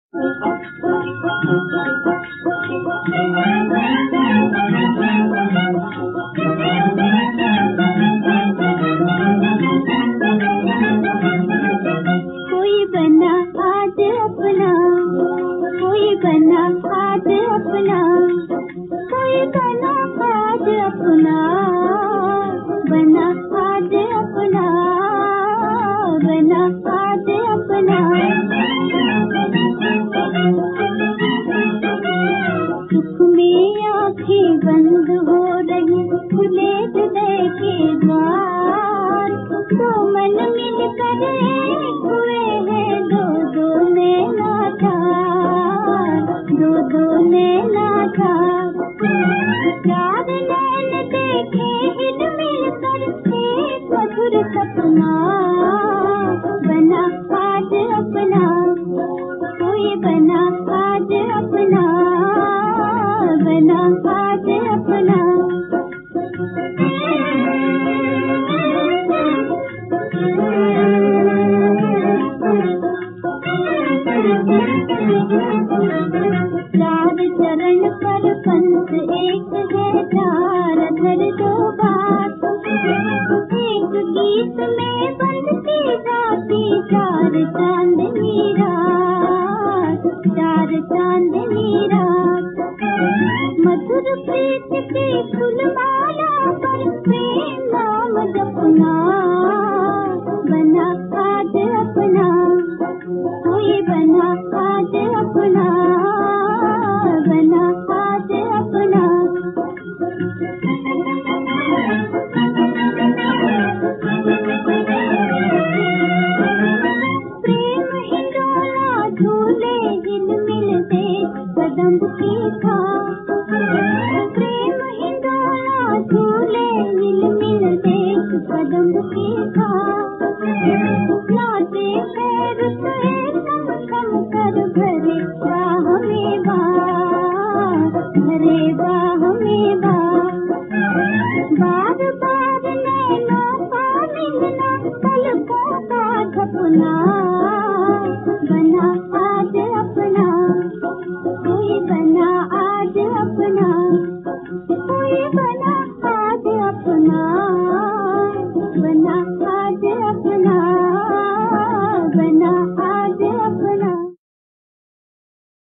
कोई बना आज अपना, कोई बना आज अपना, कोई बना आज अपना, बना आज अपना, बना आज अपना। सुख में आँखें बंद हो रही, खुले हृदय के द्वार, दो मन मिल कर एक हुए हैं, दो दो नैना चार, दो दो नैना चार। चार नैन देखे हिल मिल कर एक मधुर सपना, बना आज अपना, कोई बना आज अपना, बना आज अपना। चार चरण पर पंथ एक है, चार अधर दो बात, एक गीत में बंधती जाती चार चांदनी रात, चार चांदनी रात। मधुर प्रीत की फूलमाला पर प्रेम नाम जपना, बना आज अपना, कोई बना आज अपना, बना आज अपना। प्रेम हिंडोला झूले हिल मिल देख कदम की था, प्रेम हिंडोला झूले हिल मिल देख कदम की था। नाचे पैर से कम कम कर भरे बाह में बाह, भरे बाह में बाह। बार बार नैनों का मिलना, पलकों का झपना।